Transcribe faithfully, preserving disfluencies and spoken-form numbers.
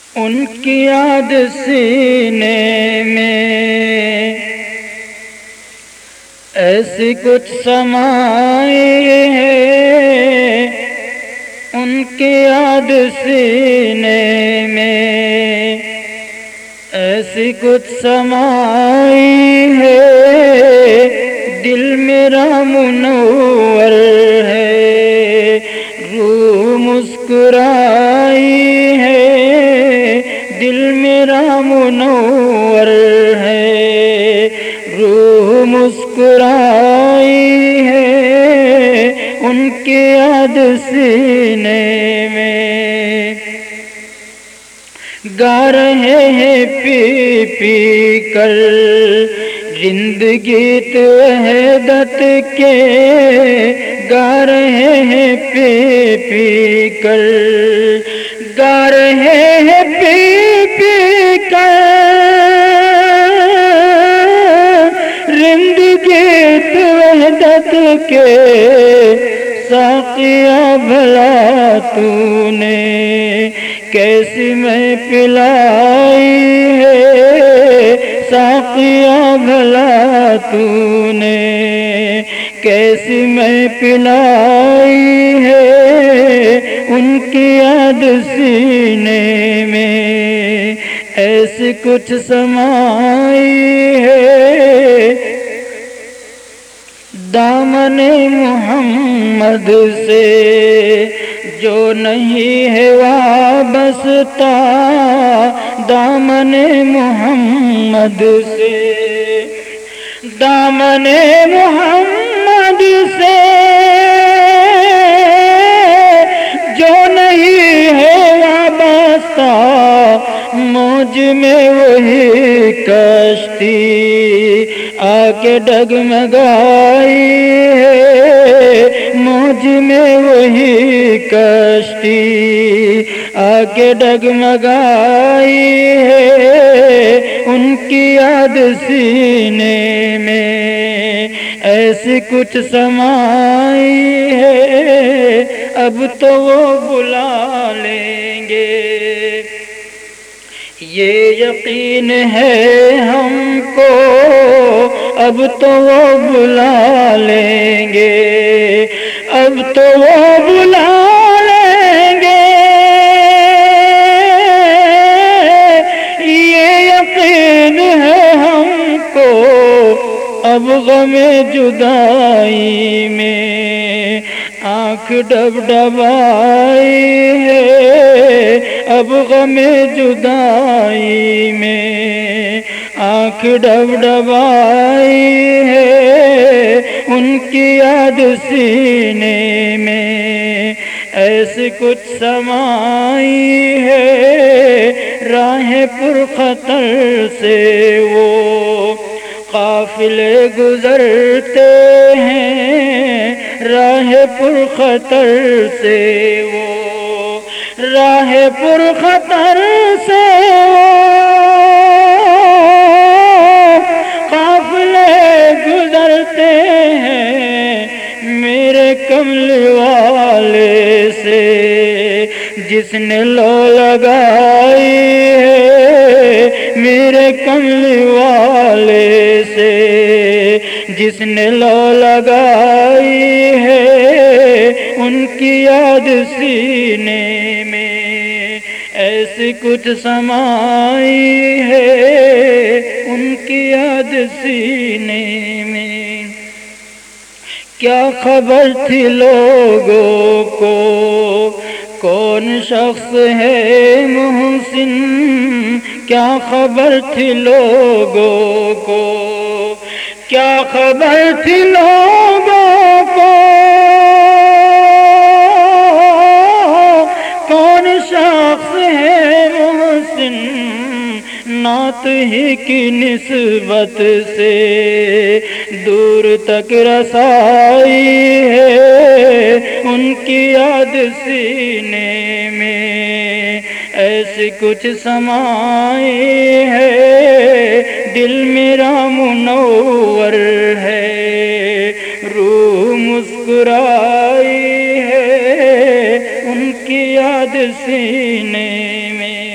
ان کی یاد سینے میں ایسی کچھ سمائے ہے، ان کی یاد سینے میں ایسی کچھ سمائی ہے، دل میرا منور ہے، روح مسکرائی ہے، دل میرا منور ہے، روح مسکرائی ہے، ان کی یاد سینے میں گا رہے ہیں پی پی کر رند گیت وحدت کے، گا رہے ہیں پی پی کر گا رہے ہیں پی پی کر رند گیت وحدت کے، ساقیا بھلا تو نے کیسی میں پلائی ہے، ساقیا بھلا تو نے کیسی میں پلائی ہے، ان کی یاد سینے میں ایسی کچھ سمائی ہے، دامن محمد سے جو نہیں ہے وابستہ، دامن محمد سے دامن محمد سے جو نہیں ہے وابستہ، موج میں وہی کشتی آ کے ڈگمگائی ہے، موج میں وہی کشتی آ کے ڈگمگائی ہے، ان کی یاد سینے میں ایسی کچھ سمائی ہے، اب تو وہ بلا لیں گے، یہ یقین ہے ہم کو، اب تو وہ بلا لیں گے، اب تو وہ بلا لیں گے، یہ یقین ہے ہم کو، اب غم جدائی میں آنکھ ڈب ڈبائی ہے، اب غم جدائی میں آنکھ ڈب ڈبائی ہے، ان کی یاد سینے میں ایسی کچھ سمائی ہے، راہ پر خطر سے وہ قافلے گزرتے ہیں، راہ پر خطر سے وہ راہ پر خطر سے قافلے گزرتے ہیں، میرے کمل والے سے جس نے لو لگائی ہے، میرے کمل والے سے جس نے لو لگائی ہے، ان کی یاد سینے میں ایسی کچھ سمائی ہے، ان کی یاد سینے میں کیا خبر تھی لوگوں کو کون شخص ہے محسن، کیا خبر تھی لوگوں کو کیا خبر تھی لوگوں کو کون شخص ہے محسن، نعت ہی کی نسبت سے دور تک رسائی ہے، ان کی یاد سینے میں ایسی کچھ سمائی ہے، دل میرا منور ہے، روح مسکرائی ہے، ان کی یاد سینے میں